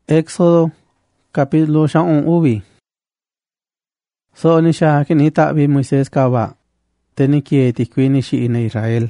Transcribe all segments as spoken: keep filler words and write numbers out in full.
Éxodo capítulo xa'un uvi. So ni xa kini ta'vi Moisés kava te ni kie tikui ni xi'i na Israel.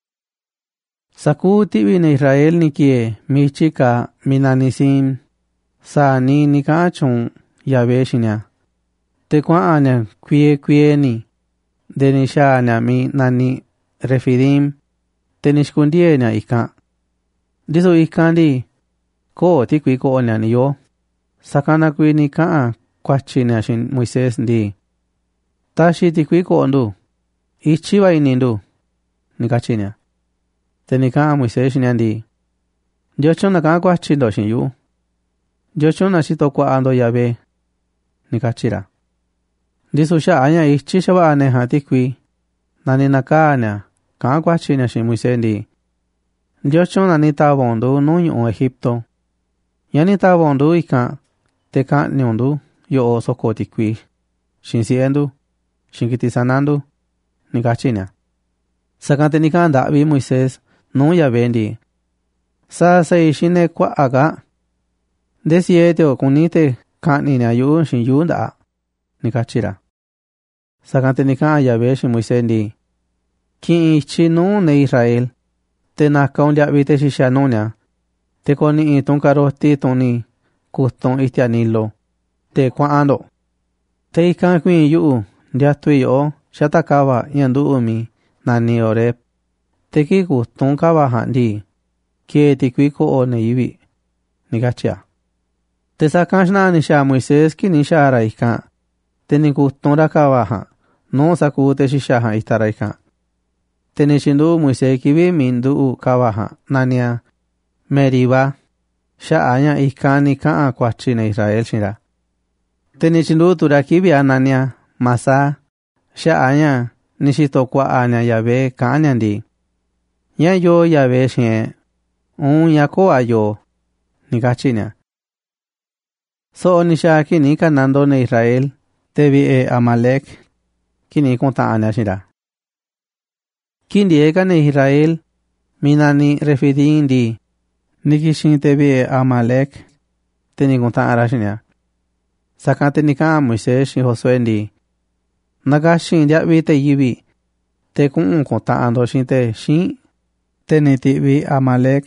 Saku ti'vi na Israel ni kie michi ka minanisim sa ni ni ka chun Yahvé xinia. Te kua'a nia kwie kwie ni de ni xa nia mi nani Refidim te ni xkundie nia ika. Diso ika di ko tikui ko nia ni yo. Sakana kui ni kaa kwachi nia xin Moisés di. Tashi tikui ko ndu. Ichi wa inindu. Ni kachi nia. Te ni kaa Moisés nia di. Yocho na kaa kwachi ndo xin yu. Yocho na shito kwa ando Yahvé. Ni kachira. Diso xa anya ichi shaba ane ha tikui. Nani na kaa nia. Kaa kwachi nia xin Moisés di. Yocho na ni tabondu nuñu Egipto. Yani tabondu ika. Te ka nyondu yo o soko tikui. Shin siendu. Shin kiti sanandu. Ni kachinia. Sakante ni ka ndavi Moisés. No ya vendi. Sa say shine kwa aga. Desiete o kunite ka ni na yu shin yu nda. Ni kachira. Sakante ni ka ya ve shin Moisés di. Ki ichi no ne Israel. Te na kaun ya vite shisha no nia. Te koni itun karoti toni. Kuston itianilo. Te kwa ando. Te ikan kuin yu. Ndia tui o. Shata kawa yandu umi. Nani orep. Te ki kuston kawa handi. Kie tikui ko o ne iwi. Ni kachia. Te sakanshna nisha Moisés ki nisha ara ikan. Te ni kuston ra kawa ha. No saku te shisha ha itara ikan. Te ni shindu Moisés kiwi mindu kawa ha. Nania. Meriba. Sha anya ikani kaa kwachi na Israel shira. Teni chindu turakibi anania masa. Sha anya nishito kwa anya Yahvé kaanya ndi. Ya yo Yahvé shen. Un yako ayo. Nikachinya. So nisha kini kanando na Israel. Tevi e Amalek. Kini konta anya shira. Kindi eka na Israel. Minani Refidim di. Nikishin tebi Amalek. Teni konta arashinia. Sakante nika Moisés shin Josué ndi. Nagashin dia vite yibi. Te kun konta ando shin te shin. Teni tibi Amalek.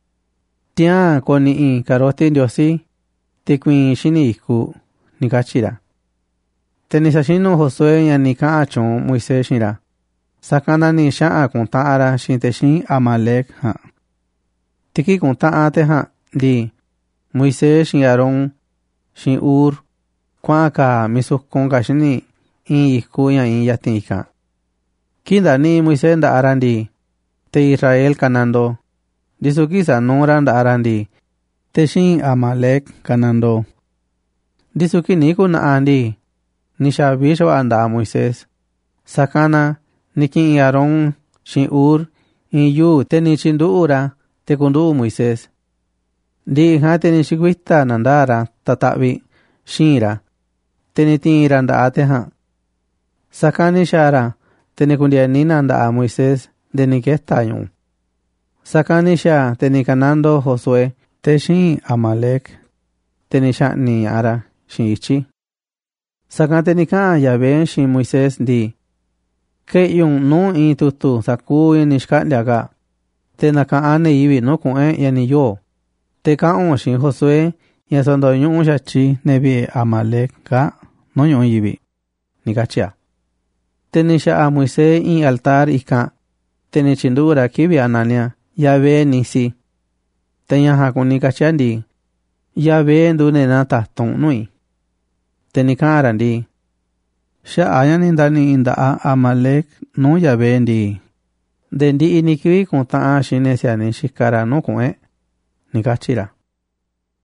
Tia koni in karoti ndiosi. Te kuin shini iku. Nikachira. Teni sashino Josué ya nika achon Moisés shinra. Sakana ni shaa konta ara shin te shin Amalek ha. Tiki konta ate ha di Moisés shin Aarón shin Ur kwa ka misuk konga shini in iku ya in yatin ika. Kinda ni Moisés nda arandi te Israel kanando. Disu kisa nora nda arandi te shin Amalek kanando. Disu ki niku na andi nisha bishwa anda Moisés. Sakana nikin Aarón shin Ur in yu te ni chindu ura. Te kundu Moisés. Di hate ni shiguista nandara tatavi shinra. Teni tinra nda ate ha. Sakani shara. Teni kundia nina nda a Moisés. Deni kesta yun. Sakani sha teni kanando Josué. Te shin Amalek. Teni sha ni ara shin ichi. Sakante ni ka Yahvé shin Moisés di. Ke yun no in tutu saku in nishkat liaga. Te na ka ane iwi no kuen yani yo. Te ka on shin Josué ya sondo yun shachi nebi Amalek ka no yun iwi. Ni kachia. Te ni sha a Moisés in altar ika. Te ni chindura kibi anania. Yahvé nisi. Te yaha kun ni kachia ndi. Yahvé ndu nena tahton nui. Te ni ka arandi. Sha ayan indani inda a Amalek no Yahvé ndi. Dendi inikiwi konta shine siane shikara no kuen. Nikachira.